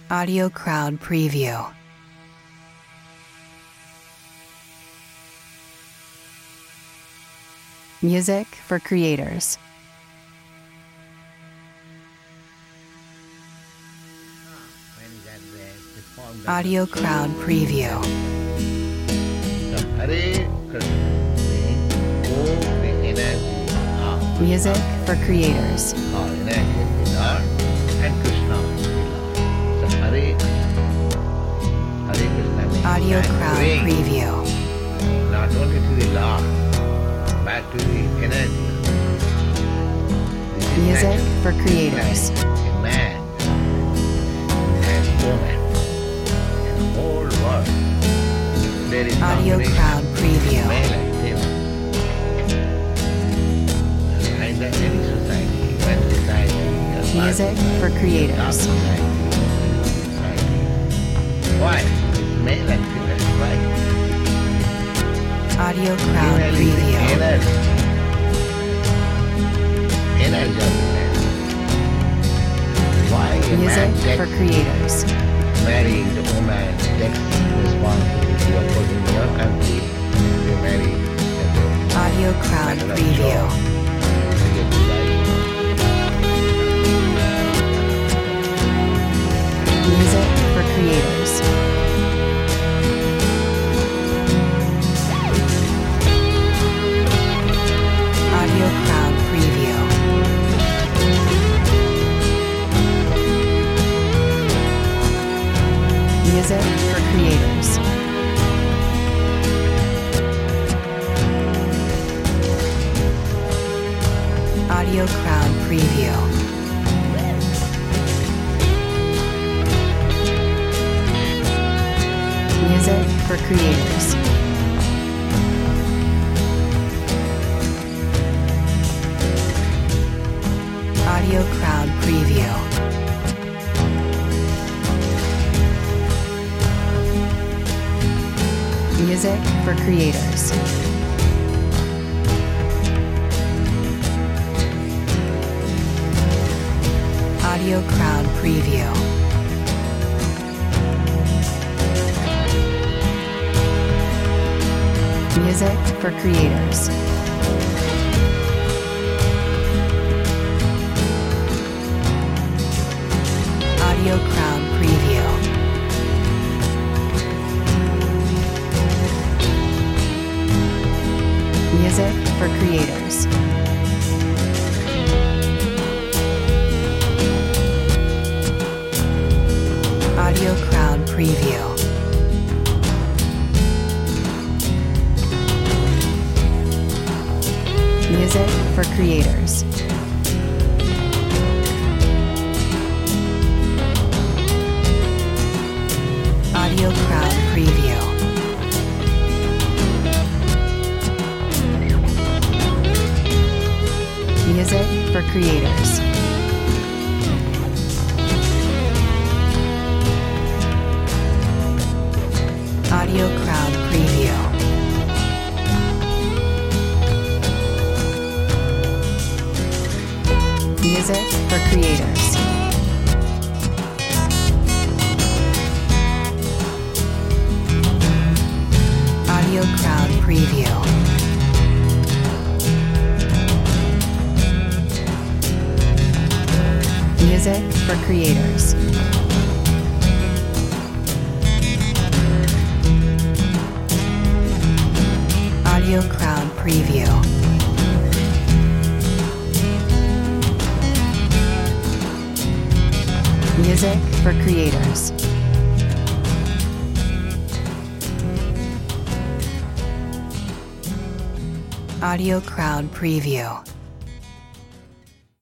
Audio Crowd Preview. Music for creators. Audio Crowd Preview. Music for creators. Audio Crowd Preview. Not only to the Lord, but to the energy. Music for creators. In man and woman and the whole world. There is Audio Crowd Preview. male and female. And in any society, when society Music for creators. Why? Male and female, why? Audio Crowd Female is the Preview. energy. Energy of the man. Why a Music man for creators. marrying the woman takes responsibility of putting your country to marry the Audio Crowd Preview. Music for creators. Audio Crowd Preview. Music for creators. Audio Crowd Preview. Music for creators. Audio Crowd Preview. Music for creators. Audio Crowd Preview. Music for creators. Audio Crowd Preview. Music for creators. Audio Crowd Preview. Music for creators. Audio Crowd Preview. Music for creators. Audio Crowd Preview. Music for creators. Audio Crowd Preview. Music for creators. Audio Crowd Preview. Music for creators. Audio Crowd Preview.